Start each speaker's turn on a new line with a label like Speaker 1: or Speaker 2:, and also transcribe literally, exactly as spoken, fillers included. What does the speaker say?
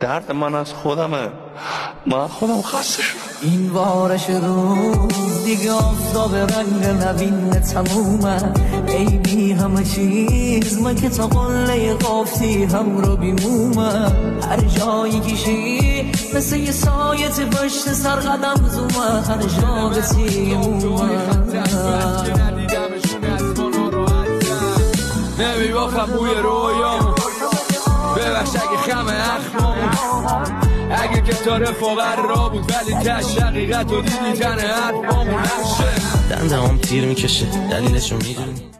Speaker 1: درد من از خودمه، من خودم خسته شدم.
Speaker 2: این وارش روز دیگه آفتاب رنگ نوین تمومه، ای بی همه چیز من که تا قله قافتی هم رو بیمومه، هر جایی کشی مثل یه سایت پشت سر قدم زومه، هر جا بسیمومه
Speaker 3: نمی بافم بوی رویامو، ببخش اگه خم اخمامون، اگه که تا رفاقت را بود ولی تش حقیقت و دیدی تن حرفامون نشه.
Speaker 4: دنده هم تیر میکشه دلیلشو میدونی.